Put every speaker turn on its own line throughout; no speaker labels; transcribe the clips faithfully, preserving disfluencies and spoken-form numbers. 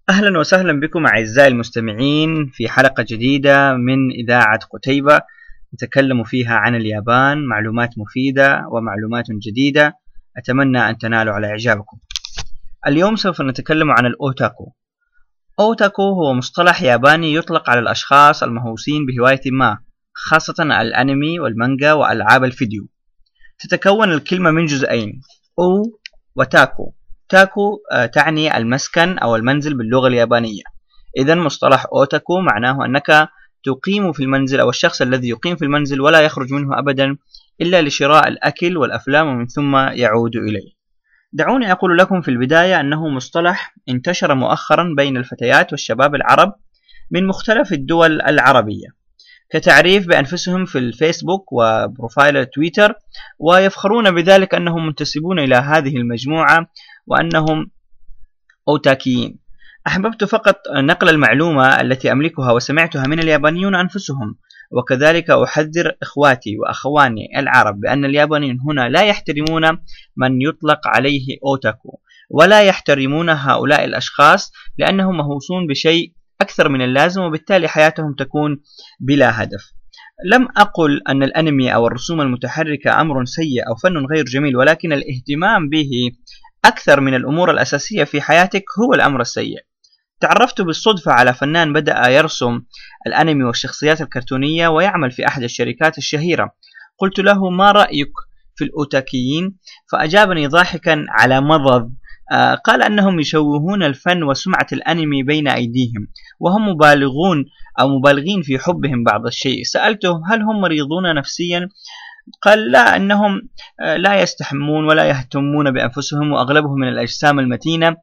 أهلا وسهلا بكم أعزائي المستمعين في حلقة جديدة من إذاعة قتيبة نتكلم فيها عن اليابان، معلومات مفيدة ومعلومات جديدة أتمنى أن تنالوا على إعجابكم. اليوم سوف نتكلم عن الأوتاكو. أوتاكو هو مصطلح ياباني يطلق على الأشخاص المهووسين بهواية ما، خاصة الأنمي والمانجا وألعاب الفيديو. تتكون الكلمة من جزئين، أو وتاكو. تاكو تعني المسكن أو المنزل باللغة اليابانية. إذن مصطلح أوتاكو معناه أنك تقيم في المنزل أو الشخص الذي يقيم في المنزل ولا يخرج منه أبدا إلا لشراء الأكل والأفلام ومن ثم يعود إليه. دعوني أقول لكم في البداية أنه مصطلح انتشر مؤخرا بين الفتيات والشباب العرب من مختلف الدول العربية كتعريف بأنفسهم في الفيسبوك وبروفايل تويتر، ويفخرون بذلك أنهم منتسبون إلى هذه المجموعة وأنهم أوتاكيين. أحببت فقط نقل المعلومة التي أملكها وسمعتها من اليابانيون أنفسهم، وكذلك أحذر إخواتي وأخواني العرب بأن اليابانيين هنا لا يحترمون من يطلق عليه أوتاكو، ولا يحترمون هؤلاء الأشخاص لأنهم مهووسون بشيء أكثر من اللازم، وبالتالي حياتهم تكون بلا هدف. لم أقل أن الأنمي أو الرسوم المتحركة أمر سيء أو فن غير جميل، ولكن الاهتمام به أكثر من الأمور الأساسية في حياتك هو الأمر السيء. تعرفت بالصدفة على فنان بدأ يرسم الأنمي والشخصيات الكرتونية ويعمل في أحد الشركات الشهيرة. قلت له: ما رأيك في الأوتاكيين؟ فأجابني ضاحكا على مضض، آه قال أنهم يشوهون الفن وسمعة الأنمي بين أيديهم، وهم مبالغون أو مبالغين في حبهم بعض الشيء. سألته: هل هم مريضون نفسيا؟ قال: لا، أنهم لا يستحمون ولا يهتمون بأنفسهم، وأغلبهم من الأجسام المتينة،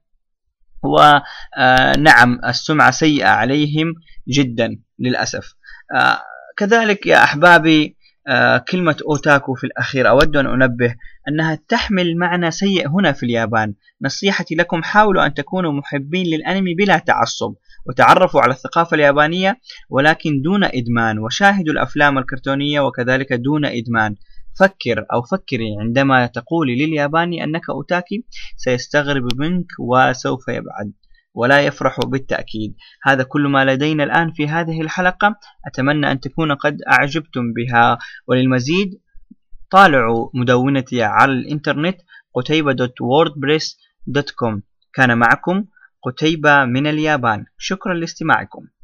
ونعم السمعة سيئة عليهم جدا للأسف. كذلك يا أحبابي، كلمة أوتاكو في الأخير أود أن أنبه أنها تحمل معنى سيء هنا في اليابان. نصيحتي لكم: حاولوا أن تكونوا محبين للأنمي بلا تعصب، وتعرفوا على الثقافة اليابانية ولكن دون إدمان، وشاهدوا الأفلام الكرتونية وكذلك دون إدمان. فكر أو فكري عندما تقولي للياباني أنك أوتاكي، سيستغرب منك وسوف يبعد ولا يفرح بالتأكيد. هذا كل ما لدينا الآن في هذه الحلقة، أتمنى أن تكون قد أعجبتم بها، وللمزيد طالعوا مدونتي على الإنترنت قتيبة دوت ووردبريس دوت كوم. كان معكم قتيبة من اليابان، شكرا لاستماعكم.